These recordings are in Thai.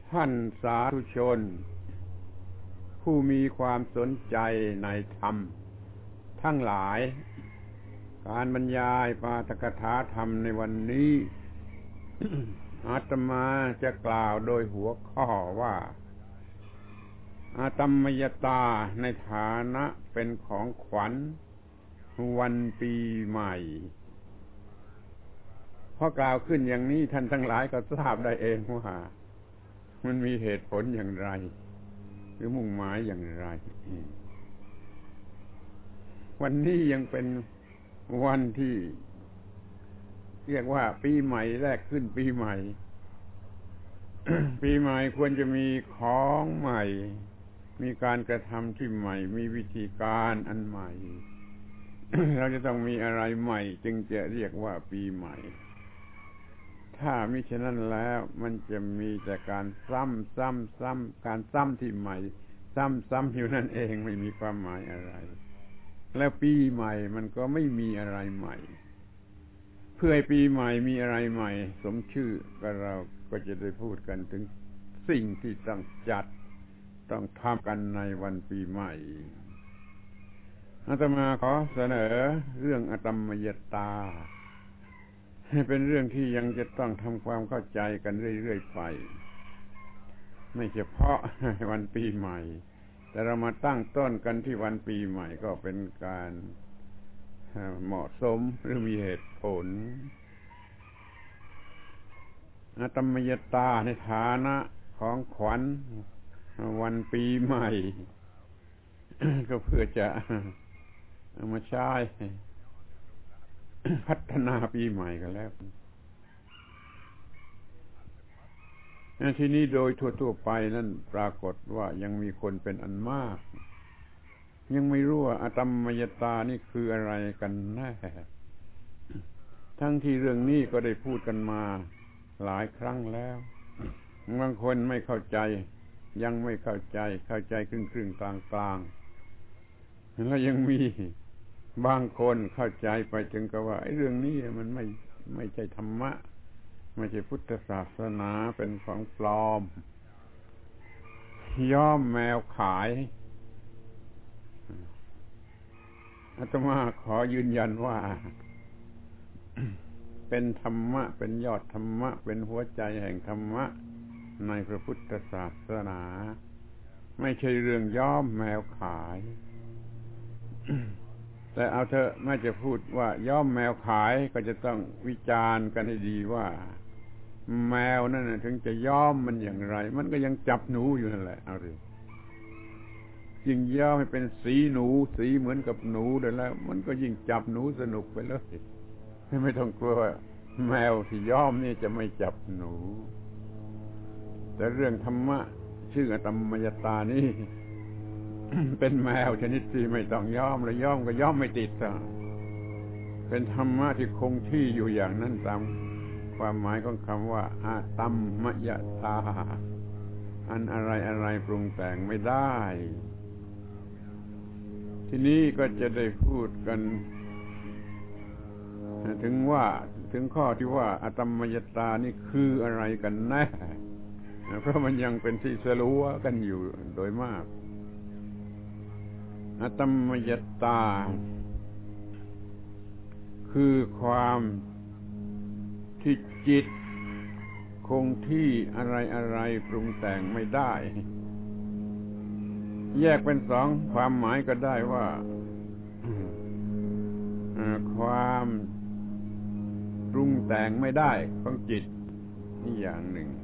ท่านสาธุชนผู้มีความสนใจในธรรมทั้งหลายการบรรยายปาฐกถาธรรมในวันนี้ อาตมาจะกล่าวโดยหัวข้อว่าอาตมยตาในฐานะเป็นของขวัญวันปีใหม่พอกล่าวขึ้นอย่างนี้ท่านทั้งหลายก็ทราบได้เองว่ามันมีเหตุผลอย่างไรหรือมุ่งหมายอย่างไรวันนี้ยังเป็นวันที่เรียกว่าปีใหม่แรกขึ้นปีใหม่ ปีใหม่ควรจะมีของใหม่มีการกระทำที่ใหม่มีวิธีการอันใหม่ เราจะต้องมีอะไรใหม่จึงจะเรียกว่าปีใหม่ถ้ามิฉะนั้นแล้วมันจะมีแต่การซ้ำการซ้ำที่ใหม่ซ้ำอยู่นั่นเองไม่มีความหมายอะไรแล้วปีใหม่มันก็ไม่มีอะไรใหม่เพื่อให้ปีใหม่มีอะไรใหม่สมชื่อก็เราก็จะได้พูดกันถึงสิ่งที่ต้องจัดต้องทำกันในวันปีใหม่อาตมาขอเสนอเรื่องอตมยตาให้เป็นเรื่องที่ยังจะต้องทำความเข้าใจกันเรื่อยๆไปไม่เฉพาะวันปีใหม่แต่เรามาตั้งต้นกันที่วันปีใหม่ก็เป็นการเหมาะสมหรือมีเหตุผลอาตมยตาในฐานะของขวัญวันปีใหม่ ก็เพื่อจะเอามาใช้พัฒนาปีใหม่กันแล้วทีนี้โดยทั่วๆไปนั่นปรากฏว่ายังมีคนเป็นอันมากยังไม่รู้ว่าอตมยตานี่คืออะไรกันแน่ทั้งที่เรื่องนี้ก็ได้พูดกันมาหลายครั้งแล้วบางคนไม่เข้าใจยังไม่เข้าใจครึ่งๆกลางๆแล้วยังมีบางคนเข้าใจไปถึงกับว่าไอ้เรื่องนี้มันไม่ใช่ธรรมะไม่ใช่พุทธศาสนาเป็นของปลอมย้อมแมวขายอาตมาขอยืนยันว่า เป็นธรรมะเป็นยอดธรรมะเป็นหัวใจแห่งธรรมะในพระพุทธศาสนาไม่ใช่เรื่องย้อมแมวขาย แต่เอาเถอะแม้จะพูดว่าย้อมแมวขายก็จะต้องวิจารณ์กันให้ดีว่าแมวนั่นน่ะถึงจะย้อมมันอย่างไรมันก็ยังจับหนูอยู่นั่นแหละเอาสิยิ่งย้อมให้เป็นสีหนูสีเหมือนกับหนูเดี๋ยวแล้วมันก็ยิ่งจับหนูสนุกไปเลยไม่ต้องกลัวว่าแมวที่ย้อมนี่จะไม่จับหนูแต่เรื่องธรรมะชื่ออตมยตานี่ เป็นแมวชนิดที่ไม่ต้องย้อมแล้วย้อมก็ย้อมไม่ติดเป็นธรรมะที่คงที่อยู่อย่างนั้นตามความหมายของคำว่าอาตมยตาอันอะไรปรุงแต่งไม่ได้ทีนี้ก็จะได้พูดกันถึงข้อที่ว่าอตมยตานี่คืออะไรกันแน่เพราะมันยังเป็นที่สลัวกันอยู่โดยมากอตมยตาคือความที่จิตคงที่อะไรปรุงแต่งไม่ได้แยกเป็นสองความหมายก็ได้ว่าความปรุงแต่งไม่ได้ของจิตนี่อย่างหนึ่ง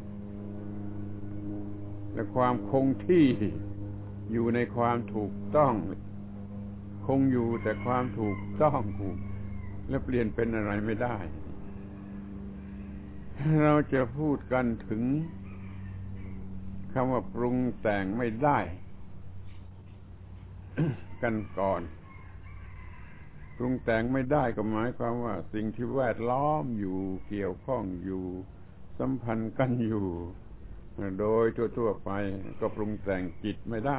และความคงที่อยู่ในความถูกต้องคงอยู่แต่ความถูกต้องและเปลี่ยนเป็นอะไรไม่ได้เราจะพูดกันถึงคำว่าปรุงแต่งไม่ได้ กันก่อนปรุงแต่งไม่ได้ก็หมายความว่าสิ่งที่แวดล้อมอยู่เกี่ยวข้องอยู่สัมพันธ์กันอยู่โดยทั่วๆไปก็ปรุงแต่งจิตไม่ได้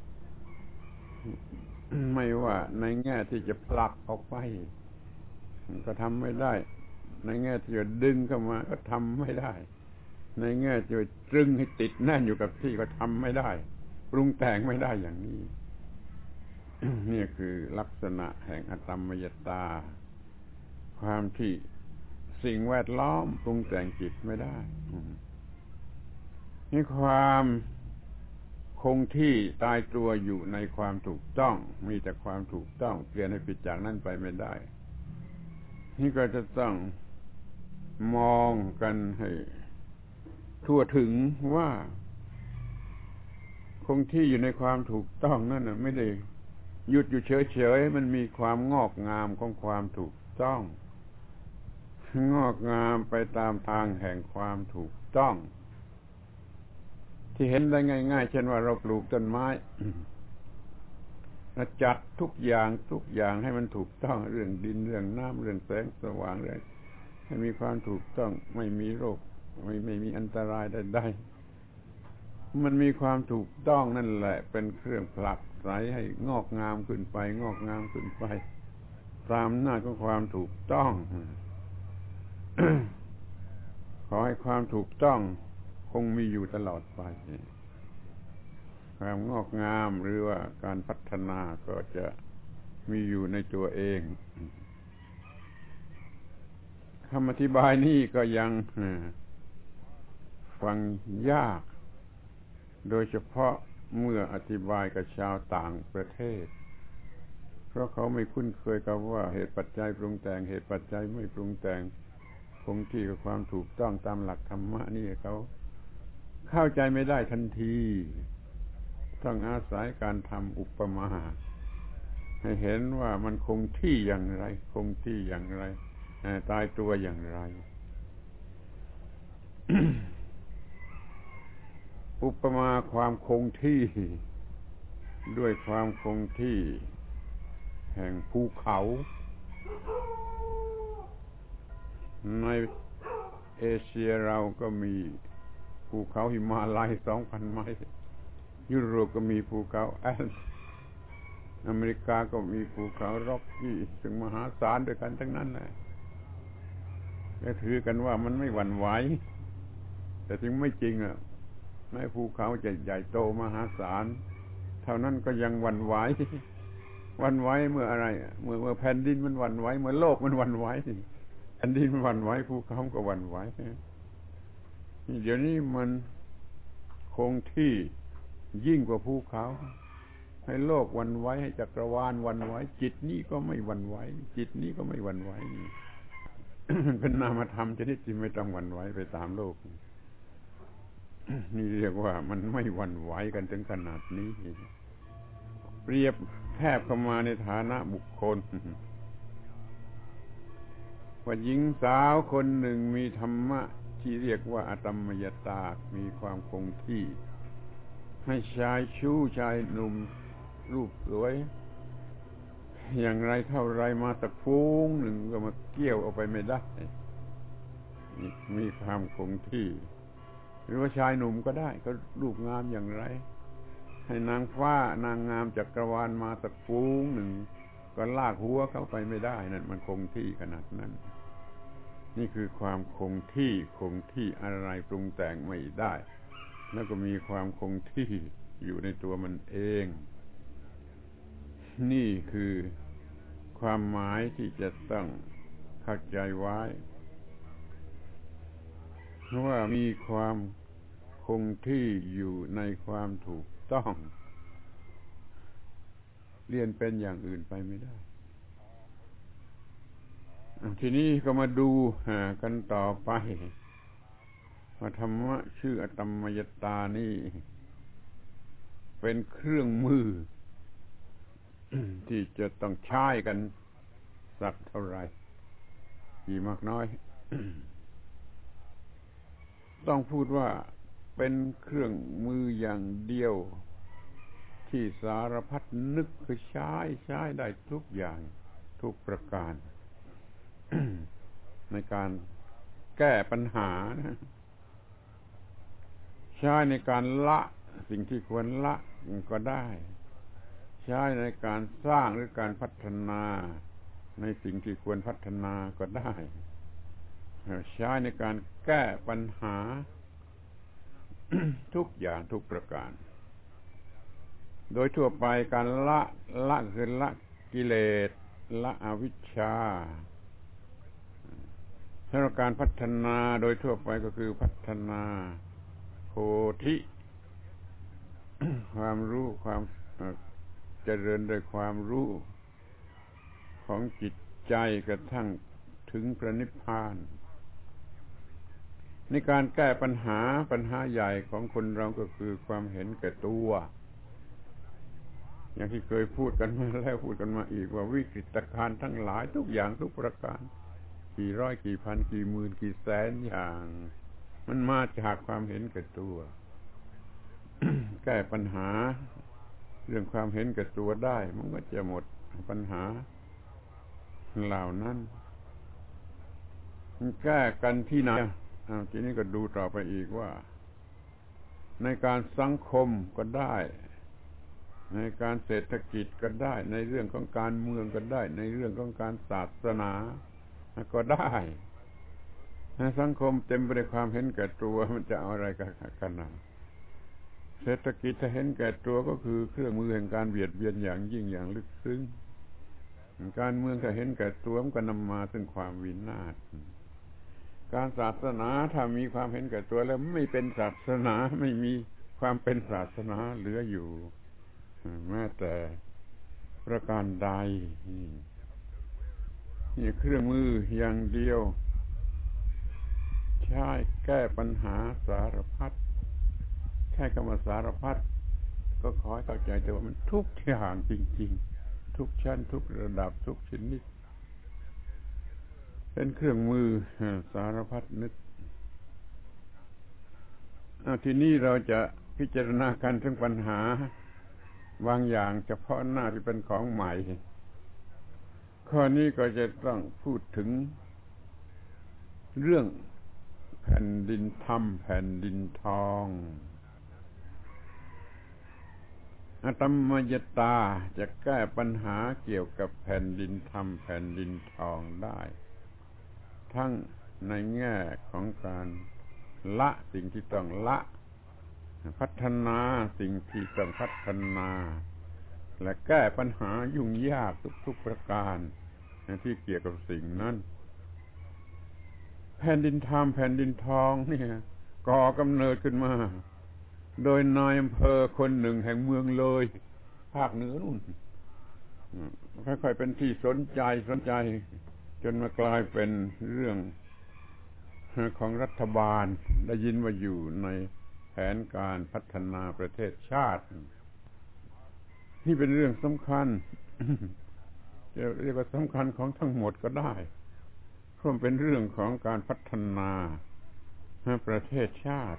ไม่ว่าในแง่ที่จะผลักออกไปก็ทำไม่ได้ในแง่ที่จะดึงเข้ามาก็ทำไม่ได้ในแง่จะตรึงให้ติดแน่นอยู่กับที่ก็ทำไม่ได้ปรุงแต่งไม่ได้อย่างนี้ นี่คือลักษณะแห่งอตมมยตาความที่สิ่งแวดล้อมปรุงแต่งจิตไม่ได้นี่ความคงที่ตายตัวอยู่ในความถูกต้องมีแต่ความถูกต้องเปลี่ยนให้ผิดจากนั้นไปไม่ได้นี่ก็จะต้องมองกันให้ทั่วถึงว่าคงที่อยู่ในความถูกต้องนั่นน่ะไม่ได้หยุดอยู่เฉยๆมันมีความงอกงามของความถูกต้องงอกงามไปตามทางแห่งความถูกต้องที่เห็นได้ง่ายๆเช่นว่าเราปลูกต้นไม้จัดทุกอย่างให้มันถูกต้องเรื่องดินเรื่องน้ำเรื่องแสงสว่างเลยให้มีความถูกต้องไม่มีโรคไม่มีอันตรายใดๆมันมีความถูกต้องนั่นแหละเป็นเครื่องผลักไสให้งอกงามขึ้นไปงอกงามขึ้นไปตามหน้าของความถูกต้อง ขอให้ความถูกต้องคงมีอยู่ตลอดไปความงอกงามหรือว่าการพัฒนาก็จะมีอยู่ในตัวเองคำอธิบายนี้ก็ยังฟังยากโดยเฉพาะเมื่ออธิบายกับชาวต่างประเทศเพราะเขาไม่คุ้นเคยกับว่าเหตุปัจจัยปรุงแต่งเหตุปัจจัยไม่ปรุงแต่งคงที่กับความถูกต้องตามหลักธรรมะนี่เขาเข้าใจไม่ได้ทันทีต้องอาศัยการทำอุปมาให้เห็นว่ามันคงที่อย่างไรคงที่อย่างไรตายตัวอย่างไร อุปมาความคงที่ด้วยความคงที่แห่งภูเขาในเอเชียเราก็มีภูเขาหิมาลัย 2,000 ไมล์ยุโรปก็มีภูเขาแอลป์อเมริกาก็มีภูเขาร็อกกี้ซึ่งมหาศาลด้วยกันทั้งนั้นแหละและถือกันว่ามันไม่หวั่นไหวแต่จริงไม่จริงอ่ะแม้ภูเขาจะใหญ่โตมหาศาลเท่านั้นก็ยังหวั่นไหวหวั่นไหวเมื่ออะไรเมื่อแผ่นดินมันหวั่นไหวเมื่อโลกมันหวั่นไหวแผ่นดินมันหวั่นไหวภูเขาก็หวั่นไหวเดี๋ยวนี้มันคงที่ยิ่งกว่าภูเขาให้โลกหวั่นไหวให้จักรวาลหวั่นไหวจิตนี้ก็ไม่หวั่นไหวจิตนี้ก็ไม่หวั่นไหว เป็นนามธรรมชนิดที่ไม่ต้องหวั่นไหวไปตามโลกนี่เรียกว่ามันไม่หวั่นไหวกันถึงขนาดนี้เปรียบแทบเข้ามาในฐานะบุคคลว่าหญิงสาวคนหนึ่งมีธรรมะที่เรียกว่าอตมมยตามีความคงที่ให้ชายชู้ชายหนุ่มรูปสวยอย่างไรเท่าไรมาสักฟูงหนึ่งก็มาเกี่ยวออกไปไม่ได้มีความคงที่หรือว่าชายหนุ่มก็ได้ก็รูปงามอย่างไรให้นางฟ้านางงามจักรวาลมาสักฟูงหนึ่งก็ลากหัวเข้าไปไม่ได้นั่นมันคงที่ขนาดนั้นนี่คือความคงที่อะไรปรุงแต่งไม่ได้แล้วก็มีความคงที่อยู่ในตัวมันเองนี่คือความหมายที่จะต้องเข้าใจไว้ว่ามีความคงที่อยู่ในความถูกต้องเรียนเป็นอย่างอื่นไปไม่ได้ทีนี้ก็มาดูกันต่อไปว่าธรรมะชื่ออตมมยตานี่เป็นเครื่องมือ ที่จะต้องใช้กันสักเท่าไหร่กี่มากน้อย ต้องพูดว่าเป็นเครื่องมืออย่างเดียวที่สารพัดนึกคือใช้ได้ทุกอย่างทุกประการ ในการแก้ปัญหานะใช้ในการละสิ่งที่ควรละก็ได้ใช้ในการสร้างหรือการพัฒนาในสิ่งที่ควรพัฒนาก็ได้ใช้ในการแก้ปัญหาทุกอย่างทุกประการโดยทั่วไปการละคือละกิเลสละอวิชชาสำหรับการพัฒนาโดยทั่วไปก็คือพัฒนาโพธิ ความรู้ความเจริญโดยความรู้ของจิตใจกระทั่งถึงพระนิพพานในการแก้ปัญหาใหญ่ของคนเราก็คือความเห็นแก่ตัวอย่างที่เคยพูดกันมาแล้วพูดกันมาอีกว่าวิกฤตการณ์ทั้งหลายทุกอย่างทุกประการกี่ร้อยกี่พันกี่หมื่นกี่แสนอย่างมันมาจากความเห็นแก่ตัว แก้ปัญหาเรื่องความเห็นแก่ตัวได้มันก็จะหมดปัญหาเหล่านั้นมันแก้กันที่ไหนทีนี้ก็ดูต่อไปอีกว่าในการสังคมก็ได้ในการเศรษฐกิจก็ได้ในเรื่องของการเมืองก็ได้ในเรื่องของการศาสนาก็ได้สังคมเต็มไปด้วยความเห็นแก่ตัวมันจะเอาอะไรกันนะเศรษฐกิจถ้าเห็นแก่ตัวก็คือเครื่องมือแห่งการเบียดเบียนอย่างยิ่งอย่างลึกซึ้งการเมืองถ้าเห็นแก่ตัวมันก็นำมาซึ่งความวินาศการศาสนาถ้ามีความเห็นแก่ตัวแล้วไม่เป็นศาสนาไม่มีความเป็นศาสนาเหลืออยู่แม้แต่ประการใดนี่เครื่องมืออย่างเดียวใช้แก้ปัญหาสารพัดแค่คำว่าสารพัดก็ขอให้เข้าใจแต่ว่ามันทุกอย่างจริงๆทุกชั้นทุกระดับทุกชนิดเป็นเครื่องมือสารพัดนึกทีนี้เราจะพิจารณากันถึงปัญหาบางอย่างเฉพาะหน้าที่เป็นของใหม่ข้อนี้ก็จะต้องพูดถึงเรื่องแผ่นดินธรรมแผ่นดินทองอาตมยตาจะแก้ปัญหาเกี่ยวกับแผ่นดินธรรมแผ่นดินทองได้ทั้งในแง่ของการละสิ่งที่ต้องละพัฒนาสิ่งที่ต้องพัฒนาและแก้ปัญหายุ่งยากทุกๆประการที่เกี่ยวกับสิ่งนั้นแผ่นดินธรรมแผ่นดินทองเนี่ยก่อกำเนิดขึ้นมาโดยนายอำเภอคนหนึ่งแห่งเมืองเลยภาคเหนือนู่นค่อยๆเป็นที่สนใจจนมากลายเป็นเรื่องของรัฐบาลได้ยินว่าอยู่ในแผนการพัฒนาประเทศชาตินี่เป็นเรื่องสำคัญ จะเรียกว่าสำคัญของทั้งหมดก็ได้เพราะเป็นเรื่องของการพัฒนาประเทศชาติ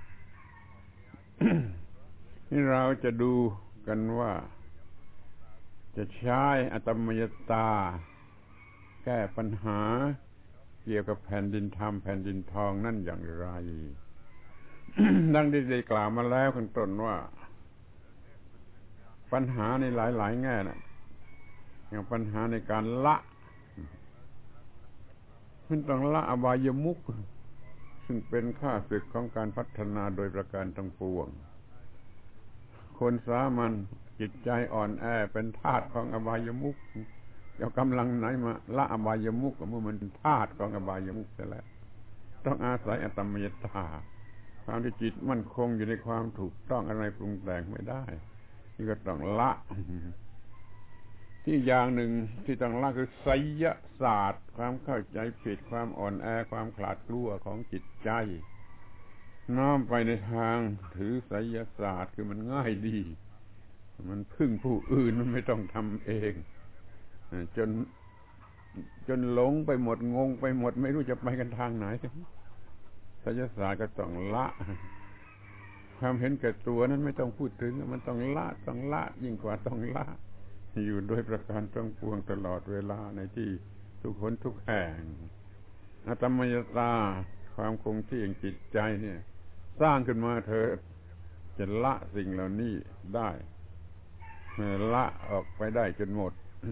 นี่เราจะดูกันว่าจะใช้อาตมยตาแก้ปัญหาเกี่ยวกับแผ่นดินธรรมแผ่นดินทองนั่นอย่างไร ดังได้กล่าวมาแล้วข้างต้นว่าปัญหาในหลายๆแง่นะอย่างปัญหาในการละมันต้องละอบายมุขซึ่งเป็นข้าศึกของการพัฒนาโดยประการทั้งปวงคนสามัญจิตใจอ่อนแอเป็นทาสของอบายมุขจะกำลังไหนมาละอบายมุขเมื่อมันเป็นทาสของอบายมุขเสียแล้วต้องอาศัยอาตมยตาความที่จิตมั่นคงอยู่ในความถูกต้องอะไรปรุงแต่งไม่ได้นี่ก็ต้องละที่อย่างหนึ่งที่ต้องละคือไสยศาสตร์ความเข้าใจผิดความอ่อนแอความขลาดกลัวของจิตใจน้อมไปในทางถือไสยศาสตร์คือมันง่ายดีมันพึ่งผู้อื่นมันไม่ต้องทำเองจนหลงไปหมดงงไปหมดไม่รู้จะไปกันทางไหนไสยศาสตร์ก็ต้องละความเห็นแก่ตัวนั้นไม่ต้องพูดถึงมันต้องละยิ่งกว่าต้องละอยู่โดยประการทั้งปวงตลอดเวลาในที่ทุกคนทุกแห่งอาตมยตาความคงที่แห่งจิตใจเนี่ยสร้างขึ้นมาเธอจะละสิ่งเหล่านี้ได้ละออกไปได้จนหมด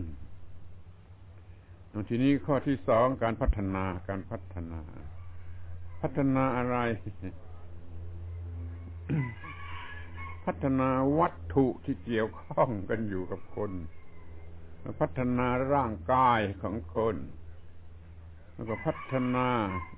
ทีนี้ข้อที่สองการพัฒนาอะไรพัฒนาวัตถุที่เกี่ยวข้องกันอยู่กับคนพัฒนาร่างกายของคนแล้วก็พัฒนา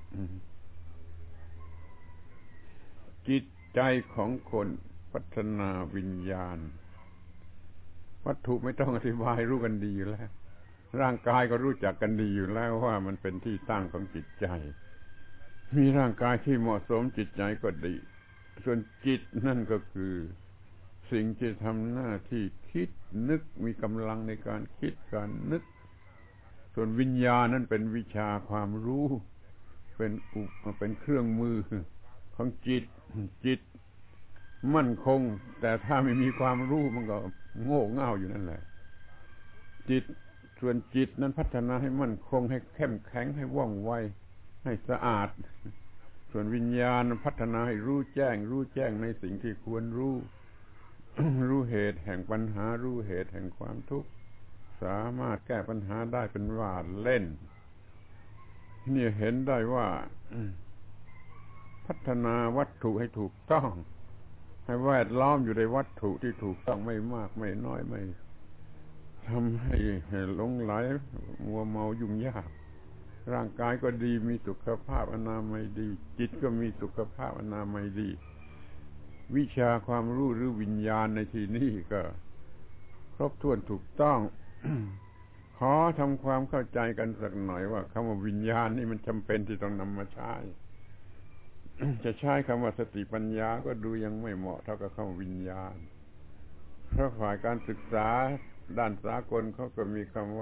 จิตใจของคนพัฒนาวิญญาณวัตถุไม่ต้องอธิบายรู้กันดีอยู่แล้วร่างกายก็รู้จักกันดีอยู่แล้วว่ามันเป็นที่ตั้งของจิตใจมีร่างกายที่เหมาะสมจิตใจก็ดีส่วนจิตนั่นก็คือสิ่งที่ทำหน้าที่คิดนึกมีกำลังในการคิดการนึกส่วนวิญญาณนั้นเป็นวิชาความรู้เป็นเครื่องมือของจิตมั่นคงแต่ถ้าไม่มีความรู้มันก็โง่เง่าอยู่นั่นแหละส่วนจิตนั้นพัฒนาให้มั่นคงให้เข้มแข็งให้ว่องไวให้สะอาดส่วนวิญญาณพัฒนาให้รู้แจ้งในสิ่งที่ควรรู้ รู้เหตุแห่งปัญหารู้เหตุแห่งความทุกข์สามารถแก้ปัญหาได้เป็นว่าเล่นนี่เห็นได้ว่าพัฒนาวัตถุให้ถูกต้องให้แวดล้อมอยู่ในวัตถุที่ถูกต้องไม่มากไม่น้อยไม่ทำให้หลงไหลมัวเมายุ่งยากร่างกายก็ดีมีสุขภาพอนามัยดีจิตก็มีสุขภาพอนามัยดีวิชาความรู้หรือวิญญาณในที่นี้ก็ครบถ้วนถูกต้อง ขอทำความเข้าใจกันสักหน่อยว่าคำว่าวิญญาณนี่มันจำเป็นที่ต้องนำมาใช้ จะใช้คำว่าสติปัญญาก็ดูยังไม่เหมาะเท่ากับคำว่าวิญญาณเพราะฝ่ายการศึกษาด้านสากลเขาก็มีคำว่า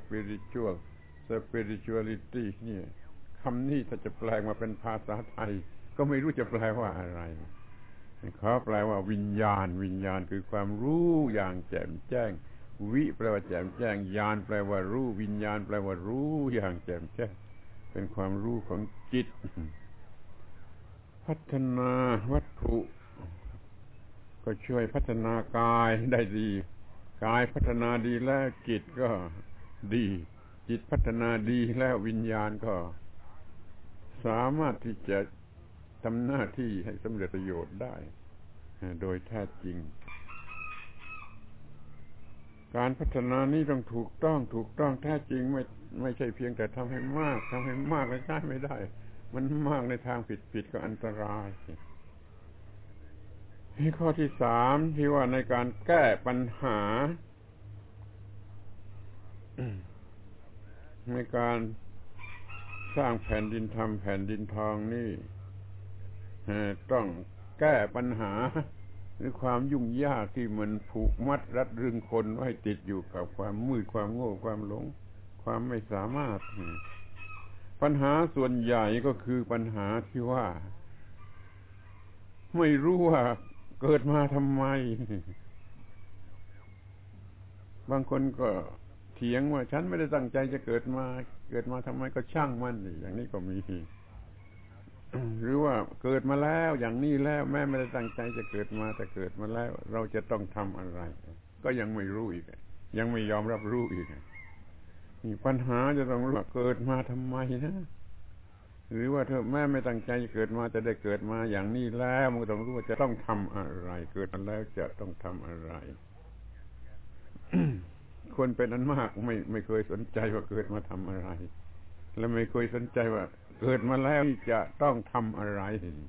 spirituality นี่คำนี้ถ้าจะแปลมาเป็นภาษาไทยก็ไม่รู้จะแปลว่าอะไรเขาแปลว่าวิญญาณคือความรู้อย่างแจ่มแจ้งวิแปลว่าแจ่มแจ้งญาณแปลว่ารู้วิญญาณแปลว่ารู้อย่างแจ่มแจ้งเป็นความรู้ของจิตพัฒนาวัตถุก็ช่วยพัฒนากายได้ดีกายพัฒนาดีแล้วจิตก็ดีจิตพัฒนาดีแล้ววิญญาณก็สามารถที่จะทำหน้าที่ให้สำเร็จประโยชน์ได้โดยแท้จริงการพัฒนานี้ต้องถูกต้องแท้จริงไม่ใช่เพียงแต่ทำให้มากแล้วใช้ไม่ได้มันมากในทางผิดก็อันตรายข้อที่3ที่ว่าในการแก้ปัญหาในการสร้างแผ่นดินทำแผ่นดินทองนี่ต้องแก้ปัญหาหรือความยุ่งยากที่มันผูกมัดรัดรึงคนไว้ติดอยู่กับความมืดความโง่ความหลงความไม่สามารถปัญหาส่วนใหญ่ก็คือปัญหาที่ว่าไม่รู้ว่าเกิดมาทำไมบางคนก็เถียงว่าฉันไม่ได้ตั้งใจจะเกิดมาทำไมก็ช่างมันอย่างนี้ก็มีหรือว่าเกิดมาแล้วอย่างนี้แล้วแม้ไม่ได้ตั้งใจจะเกิดมาแต่เกิดมาแล้วเราจะต้องทำอะไรก็ยังไม่รู้อีกยังไม่ยอมรับรู้อีกนี่ปัญหาจะต้องรู้ว่าเกิดมาทำไมนะหรือว่าเธอแม่ไม่ตั้งใจจะเกิดมาแต่ได้เกิดมาอย่างนี้แล้วมันก็ต้องรู้ว่าจะต้องทำอะไรเกิดมาแล้วจะต้องทำอะไร คนเป็นอันมากไม่เคยสนใจว่าเกิดมาทำอะไรและไม่เคยสนใจว่าเกิดมาแล้วจะต้องทำอะไร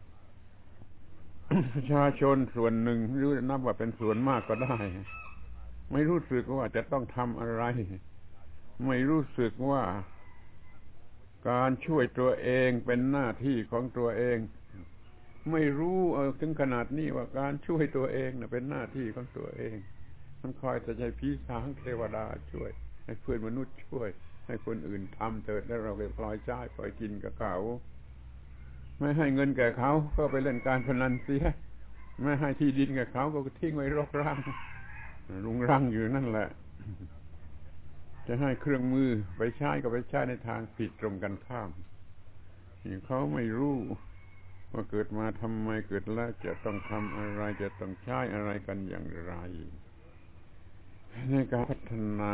ประชาชนส่วนหนึ่งหรือนับว่าเป็นส่วนมากก็ได้ไม่รู้สึกว่าจะต้องทำอะไรไม่รู้สึกว่าการช่วยตัวเองเป็นหน้าที่ของตัวเองไม่รู้ถึงขนาดนี้ว่าการช่วยตัวเองเป็นหน้าที่ของตัวเองมันคอยจะให้ผีสางเทวดาช่วยให้เพื่อนมนุษย์ช่วยให้คนอื่นทำเถิดแล้วเราไปปล่อยใช้ปล่อยกินกับเขาไม่ให้เงินแก่เขาก็ไปเล่นการพนันเสียไม่ให้ที่ดินแก่เขาก็ทิ้งไว้รกร้างรุงรังอยู่นั่นแหละจะให้เครื่องมือไปใช้ก็ไปใช้ในทางผิดตรงกันข้ามเขาไม่รู้ว่าเกิดมาทำไมเกิดแล้วจะต้องทำอะไรจะต้องใช้อะไรกันอย่างไรในการพัฒนา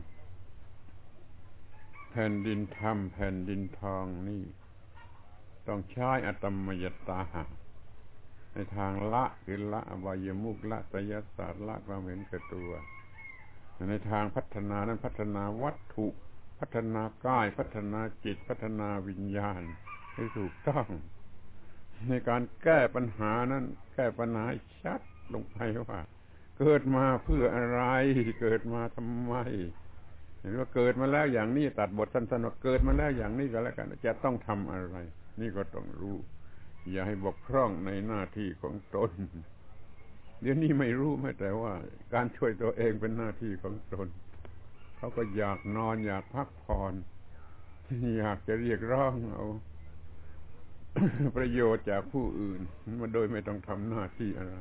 แผ่นดินธรรมแผ่นดินทองนี่ต้องใช้อตมยตาในทางละคือละอบายมุขละไสยศาสตร์ละความเห็นแก่ตัวในทางพัฒนานั้นพัฒนาวัตถุพัฒนากายพัฒนาจิตพัฒนาวิญญาณให้ถูกต้องในการแก้ปัญหานั้นแก้ปัญหาชัดลงไปว่าเกิดมาเพื่ออะไรเกิดมาทำไมเห็นว่าเกิดมาแล้วอย่างนี้ตัดบทสั้นๆว่าเกิดมาแล้วอย่างนี้ก็แล้วกันจะต้องทำอะไรนี่ก็ต้องรู้อย่าให้บกพร่องในหน้าที่ของตนเดี๋ยวนี้ไม่รู้แม้แต่ว่าการช่วยตัวเองเป็นหน้าที่ของตนเขาก็อยากนอนอยากพักผ่อนอยากจะเรียกร้องเอา ประโยชน์จากผู้อื่นมาโดยไม่ต้องทำหน้าที่อะไร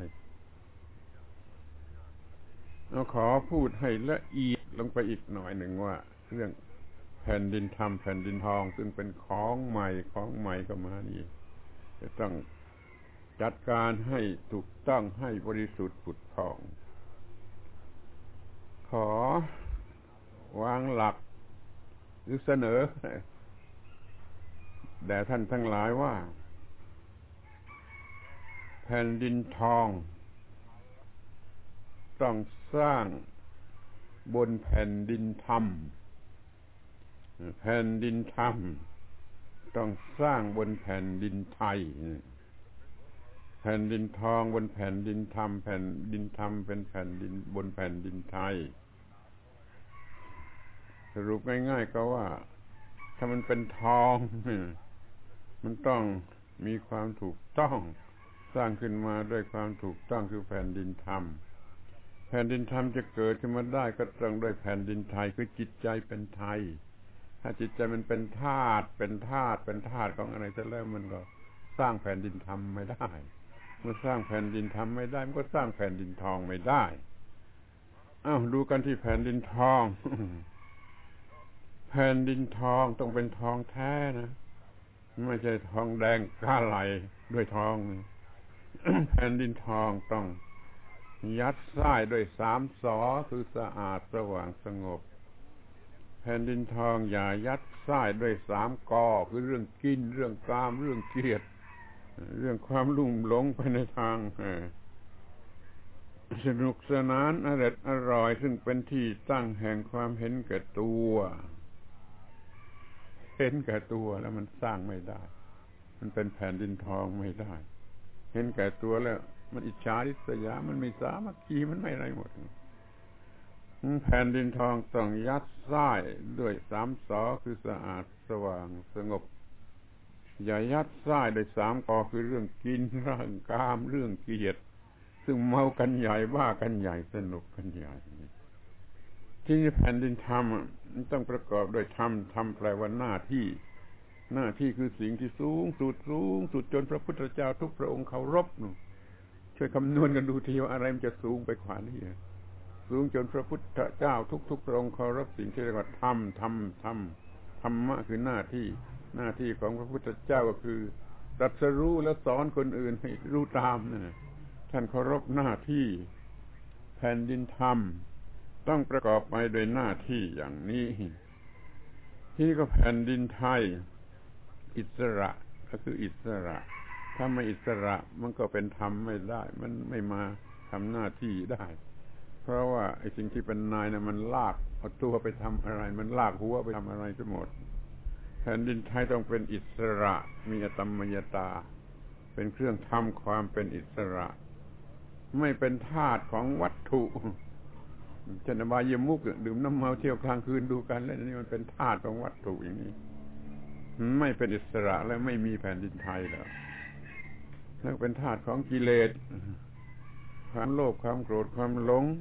เราขอพูดให้ละเอียดลงไปอีกหน่อยหนึ่งว่าเรื่องแผ่นดินธรรมแผ่นดินทองซึ่งเป็นของใหม่ก็มานี่จะต้องจัดการให้ถูกต้องให้บริสุทธิ์ผุดผ่องขอวางหลักหรือเสนอแด่ท่านทั้งหลายว่าแผ่นดินทองต้องสร้างบนแผ่นดินธรรมแผ่นดินธรรมต้องสร้างบนแผ่นดินไทยแผ่นดินทองบนแผ่นดินธรรมแผ่นดินธรรมเป็นแผ่นดินบนแผ่นดินไทยสรุปง่ายๆก็ว่าถ้ามันเป็นทองมันต้องมีความถูกต้องสร้างขึ้นมาด้วยความถูกต้องคือแผ่นดินธรรมแผ่นดินธรรมจะเกิดขึ้นมาได้ก็ต้องด้วยแผ่นดินไทยคือจิตใจเป็นไทยถ้าจิตใจมันเป็นธาตุของอะไรซะแล้วมันก็สร้างแผ่นดินธรรมไม่ได้เมื่อสร้างแผ่นดินธรรมไม่ได้มันก็สร้างแผ่นดินทองไม่ได้ดูกันที่แผ่นดินทอง แผ่นดินทองต้องเป็นทองแท้นะไม่ใช่ทองแดงก้าไหลด้วยทอง แผ่นดินทองต้องยัดไส้ด้วย3 สคือสะอาดสว่างสงบแผ่นดินทองอย่ายัดไส้ด้วย3 กคือเรื่องกินเรื่องกามเรื่องเกลียดเรื่องความลุ่มหลงไปในทางสนุกสนานอร่อยซึ่งเป็นที่ตั้งแห่งความเห็นแก่ตัวเห็นแก่ตัวแล้วมันสร้างไม่ได้มันเป็นแผ่นดินทองไม่ได้เห็นแก่ตัวแล้วมันอิจฉาริษยามันไม่สามัคคีมันไม่อะไรหมดแผ่นดินทองต้องยัดไส้ด้วย3 สคือสะอาดสว่างสงบอย่ายัดไส้ด้วย3 กคือเรื่องกินเรื่องกามเรื่องเกลียดซึ่งเมากันใหญ่บ้ากันใหญ่สนุกกันใหญ่ที่แผ่นดินธรรมต้องประกอบด้วยธรรมแปลว่าหน้าที่คือสิ่งที่สูงสุดจนพระพุทธเจ้าทุกพระองค์เคารพช่วยคำนวณกันดูทีว่าอะไรมันจะสูงไปกว่านี้สูงจนพระพุทธเจ้าทุกพระองค์เคารพสิ่งที่เรียกว่าธรรมะคือหน้าที่ของพระพุทธเจ้าก็คือตรัสรู้และสอนคนอื่นให้รู้ตามท่านเคารพหน้าที่แผ่นดินธรรมต้องประกอบไปโดยหน้าที่อย่างนี้ที่ก็แผ่นดินไทยอิสระก็คืออิสระถ้าไม่อิสระมันก็เป็นธรรมไม่ได้มันไม่มาทำหน้าที่ได้เพราะว่าไอ้สิ่งที่เป็นนายนะมันลากเอาตัวไปทำอะไรมันลากหัวไปทำอะไรทั้งหมดแผ่นดินไทยต้องเป็นอิสระมีอตมยตาเป็นเครื่องทำความเป็นอิสระไม่เป็นทาสของวัตถุเช่นอบายมุขดื่มน้ำเมาเที่ยวกลางคืนดูกันแล้วนี่มันเป็นทาสของวัตถุอย่างนี้ไม่เป็นอิสระและไม่มีแผ่นดินไทยแล้วเป็นทาสของกิเลสความโลภความโกรธความหลง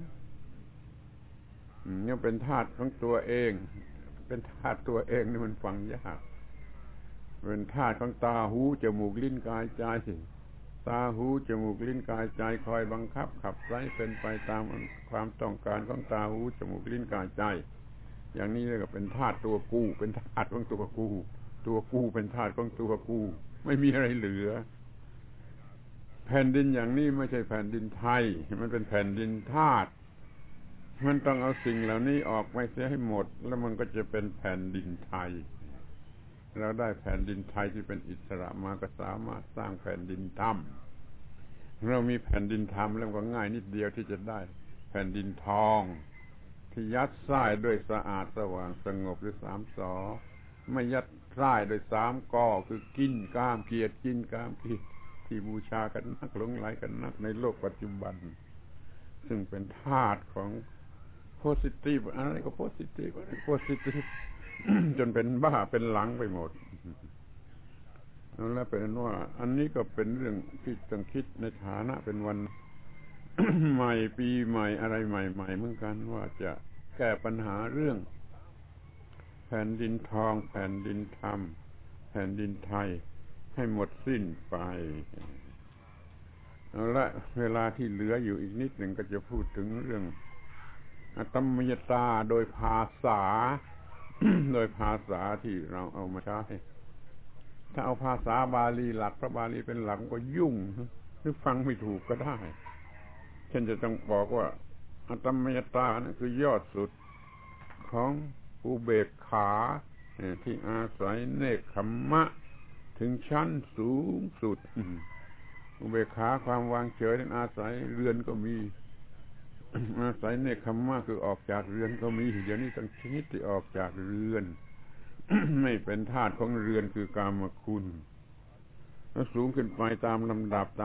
นี่เป็นทาสของตัวเองเป็นทาสตัวเองนี่มันฟังยากเป็นทาสของตาหูจมูกลิ้นกายใจตาหูจมูกลิ้นกายใจคอยบังคับขับไล่เป็นไปตามความต้องการของตาหูจมูกลิ้นกายใจอย่างนี้เรียกว่าเป็นทาสตัวกูเป็นทาสของตัวกูเป็นทาสของตัวกูไม่มีอะไรเหลือแผ่นดินอย่างนี้ไม่ใช่แผ่นดินไทยมันเป็นแผ่นดินทาสมันต้องเอาสิ่งเหล่านี้ออกไปเสียให้หมดแล้วมันก็จะเป็นแผ่นดินไทยเราได้แผ่นดินไทยที่เป็นอิสระมาก็สามารถสร้างแผ่นดินธรรมเรามีแผ่นดินธรรมแล้วก็ง่ายนิดเดียวที่จะได้แผ่นดินทองที่ยัดไส้ด้วยสะอาดสว่างสงบด้วยสามสอไม่ยัดไส้ด้วยสามกอคือกินกามเกียรติกินกามเกียรติที่บูชากันนักหลงไหลกันนักในโลกปัจจุบันซึ่งเป็นธาตุของโพสิทีฟอะไรก็โพสิทีฟอะไรโพสิทีฟ จนเป็นบ้าเป็นหลังไปหมดแล้วเป็นว่าอันนี้ก็เป็นเรื่องที่ต้องคิดในฐานะเป็นวัน ใหม่ปีใหม่อะไรใหม่ๆเหมือนกันว่าจะแก้ปัญหาเรื่องแผ่นดินทองแผ่นดินธรรมแผ่นดินไทยให้หมดสิ้นไปเอาละเวลาที่เหลืออยู่อีกนิดหนึ่งก็จะพูดถึงเรื่องอตมยตาโดยภาษา โดยภาษาที่เราเอามาใช้ถ้าเอาภาษาบาลีหลักพระบาลีเป็นหลักก็ยุ่งหรือฟังไม่ถูกก็ได้เช่นจะต้องบอกว่าอตมยตานั่นคือยอดสุดของอุเบกขาที่อาศัยเนกขัมมะถึงชั้นสูงสุดอุเบกขาความวางเฉยนั้นอาศัยเรือนก็มี อาศัยเนกขัมมะคือออกจากเรือนก็มีเดี๋ยวนี้ทั้งชนิดที่ออกจากเรือน ไม่เป็นทาสของเรือนคือกามคุณแล้วสูงขึ้นไปตามลำดับ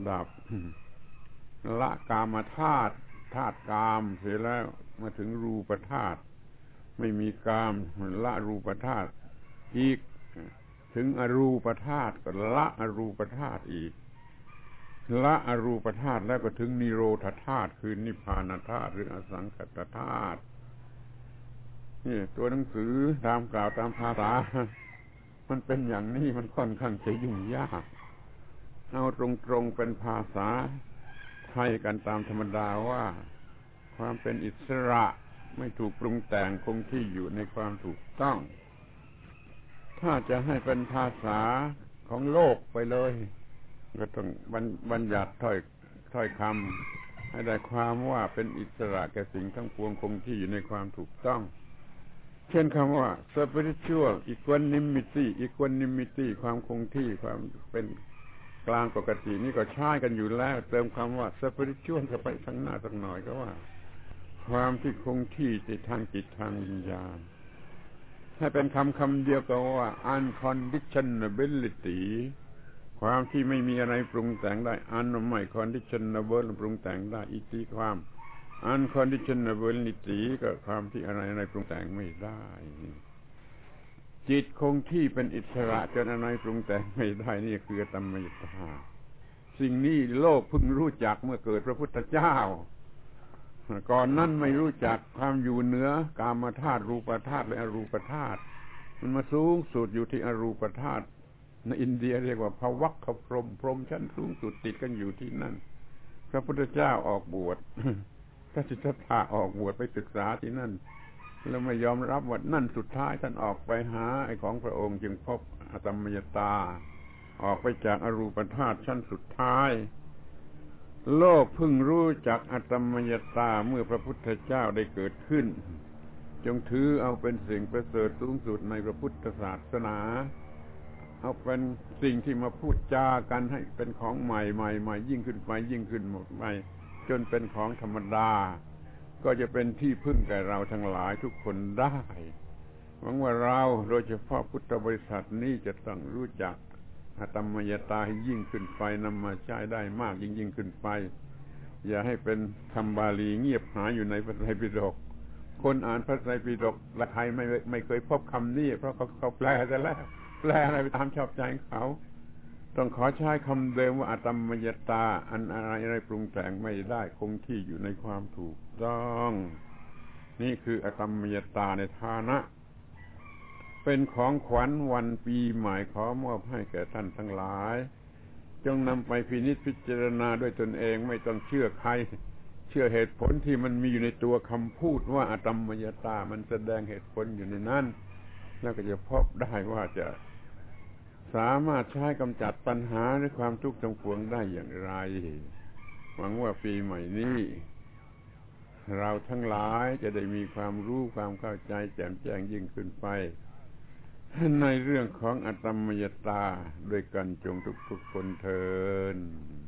ละกามธาตุธาตุกามเสร็จแล้วมาถึงรูปธาตุไม่มีกามละรูปธาตุอีกถึงอรูปธาตุก็ละอรูปธาตุอีกละอรูปธาตุแล้วก็ถึงนิโรธธาตุคือนิพพานธาตุหรืออสังขตธาตุนี่ตัวหนังสือตามกล่าวตามภาษามันเป็นอย่างนี้มันค่อนข้างจะยุ่งยากเอาตรงๆเป็นภาษาไทยกันตามธรรมดาว่าความเป็นอิสระไม่ถูกปรุงแต่งคงที่อยู่ในความถูกต้องถ้าจะให้เป็นภาษาของโลกไปเลยก็ต้องบัญญัติถ้อยคำให้ได้ความว่าเป็นอิสระแก่สิ่งทั้งปวงคงที่อยู่ในความถูกต้องเช่นคำว่า spiritual equanimity ความคงที่ความเป็นกลางปกตินี่ก็ใช้กันอยู่แล้วเติมคำว่า spiritual เข้าไปข้างหน้าสักหน่อยก็ว่าความที่คงที่ในทางจิตทางวิญญาณให้เป็นคำเดียวก็ว่า unconditionability ความที่ไม่มีอะไรปรุงแต่งได้ ไม่ conditionable ปรุงแต่งได้อีกทีความ unconditionability ก็ความที่อะไรปรุงแต่งไม่ได้จิตคงที่เป็นอิสระจนอะไรปรุงแต่งไม่ได้นี่คืออตมยตาสิ่งนี้โลกเพิ่งรู้จักเมื่อเกิดพระพุทธเจ้าก่อนนั้นไม่รู้จักความอยู่เหนือกามธาตุรูปธาตุและอรูปธาตุมันมาสูงสุดอยู่ที่อรูปธาตุในอินเดียเรียกว่าภวัคคพรหมพรหมชั้นสูงสุดติดกันอยู่ที่นั่นพระพุทธเจ้าออกบวช พระสิทธัตถะออกบวชไปศึกษาที่นั่นแล้วไม่ยอมรับว่านั่นสุดท้ายท่านออกไปหาไอ้ของพระองค์จึงพบอตมยตาออกไปจากอรูปธาตุชั้นสุดท้ายโลกเพิ่งรู้จักอตมยตาเมื่อพระพุทธเจ้าได้เกิดขึ้นจงถือเอาเป็นสิ่งประเสริฐสูงสุดในพระพุทธศาสนาเอาเป็นสิ่งที่มาพูดจากันให้เป็นของใหม่ยิ่งขึ้นไปหมดไปจนเป็นของธรรมดาก็จะเป็นที่พึ่งแก่เราทั้งหลายทุกคนได้หวังว่าเราโดยเฉพาะพุทธบริษัทนี้จะต้องรู้จักอตมยตาให้ยิ่งขึ้นไปนำมาใช้ได้มากยิ่งขึ้นไปอย่าให้เป็นคำบาลีเงียบหายอยู่ในพระไตรปิฎกคนอ่านพระไตรปิฎกและใครไม่เคยพบคำนี้เพราะเขาแปลแต่แล้วแปลอะไรไปตามชอบใจเขาต้องขอใช้คำเดิมว่าอตมยตาอันอะไรปรุงแต่งไม่ได้คงที่อยู่ในความถูกต้องนี่คืออตมยตาในฐานะเป็นของขวัญวันปีใหม่ขอมอบให้แก่ท่านทั้งหลายจงนำไปพินิจพิจารณาด้วยตนเองไม่ต้องเชื่อใครเชื่อเหตุผลที่มันมีอยู่ในตัวคำพูดว่าอตมยตามันแสดงเหตุผลอยู่ในนั้นแล้วก็จะพบได้ว่าจะสามารถใช้กำจัดปัญหาหรือความทุกข์ทั้งปวงได้อย่างไรหวังว่าปีใหม่นี้เราทั้งหลายจะได้มีความรู้ความเข้าใจแจ่มแจ้งยิ่งขึ้นไปในเรื่องของอตมยตาด้วยกันจงทุกคนเทอญ